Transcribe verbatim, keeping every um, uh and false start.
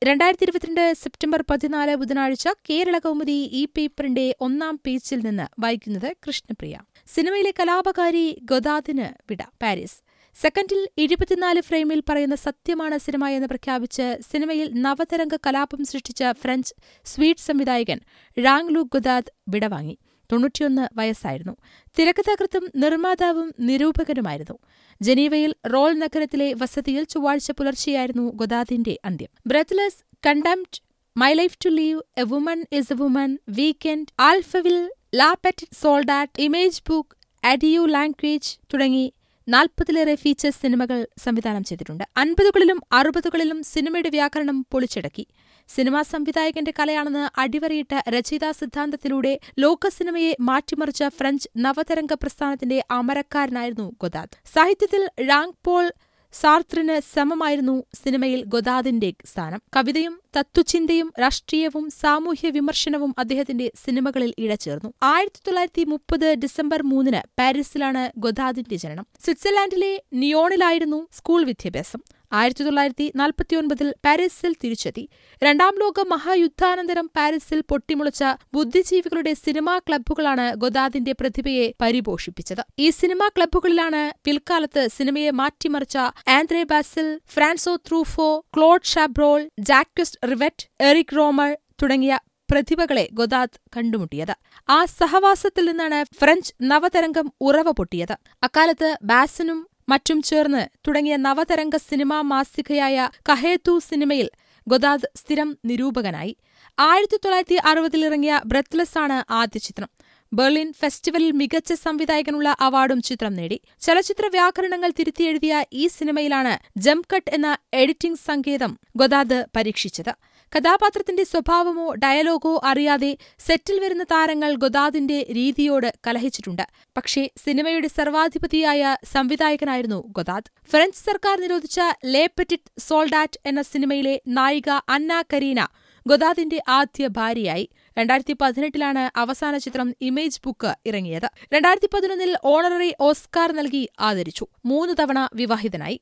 രണ്ടായിരത്തി ഇരുപത്തിരണ്ട് സെപ്റ്റംബർ പതിനാല് ബുധനാഴ്ച കേരള കൗമുദി ഈ പേപ്പറിന്റെ ഒന്നാം പേജിൽ നിന്ന് വായിക്കുന്നത് കൃഷ്ണപ്രിയ. സിനിമയിലെ കലാപകാരി ഗൊദാദിന് വിട. പാരീസ്. സെക്കൻഡിൽ ഇരുപത്തിനാല് ഫ്രെയിമിൽ പറയുന്ന സത്യമാണ് സിനിമ എന്ന് പ്രഖ്യാപിച്ച് സിനിമയിൽ നവതരംഗ കലാപം സൃഷ്ടിച്ച ഫ്രഞ്ച് സ്വീഡ് സംവിധായകൻ ഴാങ് ലൂക്ക് ഗൊദാദ് വിടവാങ്ങി. തൊണ്ണൂറ്റിയൊന്ന് വയസ്സായിരുന്നു. തിരക്കഥാകൃത്തും നിർമ്മാതാവും നിരൂപകനുമായിരുന്നു. ജനീവയിൽ റോൾ നഗരത്തിലെ വസതിയിൽ ചൊവ്വാഴ്ച പുലർച്ചെയായിരുന്നു ഗൊദാദിന്റെ അന്ത്യം. Breathless, contempt, my life to live, a woman is a woman, weekend, Alphaville, le petit soldat, image book, adieu language തുടങ്ങി നാൽപ്പതിലേറെ ഫീച്ചേഴ്സ് സിനിമകൾ സംവിധാനം ചെയ്തിട്ടുണ്ട്. അൻപതുകളിലും അറുപതുകളിലും സിനിമയുടെ വ്യാകരണം പൊളിച്ചടക്കി. സിനിമാ സംവിധായകന്റെ കലയാണെന്ന് അടിവരയിട്ട രചയിതാ സിദ്ധാന്തത്തിലൂടെ ലോക സിനിമയെ മാറ്റിമറിച്ച ഫ്രഞ്ച് നവതരംഗ പ്രസ്ഥാനത്തിന്റെ അമരക്കാരനായിരുന്നു ഗൊദാദ്. സാഹിത്യത്തിൽ ഴാങ് പോൾ സാർത്രിന് സമമായിരുന്നു സിനിമയിൽ ഗൊദാദിന്റെ സ്ഥാനം. കവിതയും തത്വചിന്തയും രാഷ്ട്രീയവും സാമൂഹ്യ വിമർശനവും അദ്ദേഹത്തിന്റെ സിനിമകളിൽ ഇഴചേർന്നു. ആയിരത്തി തൊള്ളായിരത്തി മുപ്പത് ഡിസംബർ മൂന്നിന് പാരീസിലാണ് ഗൊദാദിന്റെ ജനനം. സ്വിറ്റ്സർലാൻഡിലെ നിയോണിലായിരുന്നു സ്കൂൾ വിദ്യാഭ്യാസം. ആയിരത്തി തൊള്ളായിരത്തി നാൽപ്പത്തിയൊൻപതിൽ പാരീസിൽ തിരിച്ചെത്തി. രണ്ടാം ലോക മഹായുദ്ധാനന്തരം പാരീസിൽ പൊട്ടിമുളച്ച ബുദ്ധിജീവികളുടെ സിനിമാ ക്ലബ്ബുകളാണ് ഗൊദാദിന്റെ പ്രതിഭയെ പരിപോഷിപ്പിച്ചത്. ഈ സിനിമാ ക്ലബ്ബുകളിലാണ് പിൽക്കാലത്ത് സിനിമയെ മാറ്റിമറിച്ച Andre Bazin, Francois Truffaut, Claude Chabrol, Jacques Rivette, Eric Rohmer തുടങ്ങിയ പ്രതിഭകളെ ഗൊദാദ് കണ്ടുമുട്ടിയത്. ആ സഹവാസത്തിൽ നിന്നാണ് ഫ്രഞ്ച് നവതരംഗം ഉറവ പൊട്ടിയത്. അക്കാലത്ത് ബാസിനും മറ്റും ചേർന്ന് തുടങ്ങിയ നവതരംഗ സിനിമാ മാസികയായ കഹേതു സിനിമയിൽ ഗൊദാദ് സ്ഥിരം നിരൂപകനായി. ആയിരത്തി തൊള്ളായിരത്തി അറുപതിലിറങ്ങിയ ബ്രെത്ത്ലെസ് ആണ് ആദ്യ ചിത്രം. ബെർലിൻ ഫെസ്റ്റിവലിൽ മികച്ച സംവിധായകനുള്ള അവാർഡും ചിത്രം നേടി. ചലച്ചിത്ര വ്യാകരണങ്ങൾ തിരുത്തിയെഴുതിയ ഈ സിനിമയിലാണ് ജംപ് കട്ട് എന്ന എഡിറ്റിംഗ് സങ്കേതം ഗൊദാദ് പരീക്ഷിച്ചത്. കഥാപാത്രത്തിന്റെ സ്വഭാവമോ ഡയലോഗോ അറിയാതെ സെറ്റിൽ വരുന്ന താരങ്ങൾ ഗൊദാദിന്റെ രീതിയോട് കലഹിച്ചിട്ടുണ്ട്. പക്ഷേ സിനിമയുടെ സർവാധിപതിയായ സംവിധായകനായിരുന്നു ഗൊദാദ്. ഫ്രഞ്ച് സർക്കാർ നിരോധിച്ച ലേ പെറ്റിറ്റ് സോൾഡാറ്റ് എന്ന സിനിമയിലെ നായിക അന്ന കരീന ഗൊദാദിന്റെ ആദ്യ ഭാര്യയായി. രണ്ടായിരത്തി പതിനെട്ടിലാണ് അവസാന ചിത്രം ഇമേജ് ബുക്ക് ഇറങ്ങിയത്. രണ്ടായിരത്തി പതിനൊന്നിൽ ഓണററി ഓസ്കാർ നൽകി ആദരിച്ചു. മൂന്ന് തവണ വിവാഹിതനായി.